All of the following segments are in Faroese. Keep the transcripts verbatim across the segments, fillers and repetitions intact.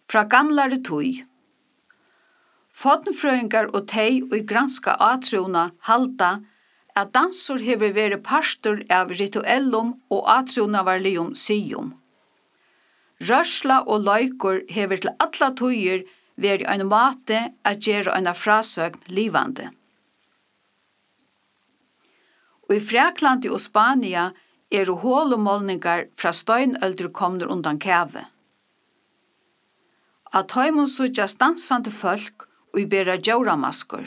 fra gamlare tøy. Fotnfrøyngar og tei og granska atruna halda at dansur hever væri partur av rituellum og atrunavarlium sium. Rørsla og løykur hever til alla tøyer væri ein måte at gjera eina frasøgn livande. Og i Fraklandi og Spania er hålemålningar fra steinøldur komner undan kæve. At heimon suggjas dansande folk og i bera djauramaskur.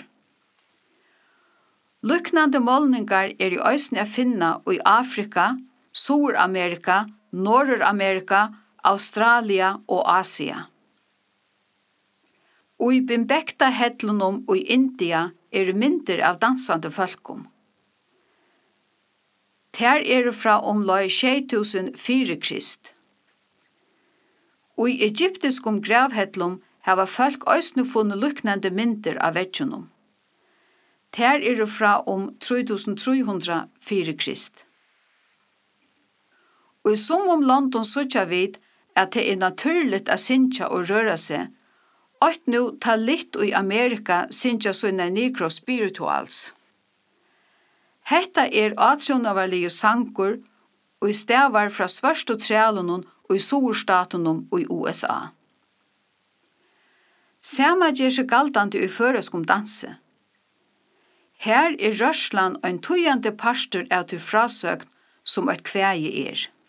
Luknande målningar er i øysne a finna og i Afrika, Sur-Amerika, Norr-Amerika, Australia og Asia. Og i Bimbekta hedlunum og i India er myndir av dansande folkum. Ter er fra omlai sjey tusen fire Krist. Og i egyptiskum gravhedlum hava folk øysnu funnet luknande myndir av vetsjunum. Ter er fra om tre tusen tre hundre fire Krist. Og i som om London sutja vid at det er naturligt a sinja og røra seg, og nu ta litt i Amerika sinja sånne negro spirituals. Hetta er atrjónavarlige sangur og i stavar fra svørst og trælunum og i Surstatunum og i U S A. Sama gjer seg galdandi i føreskum danse. Her er rørslan ein tøyande partur av til frasøgn som eit kvægi er.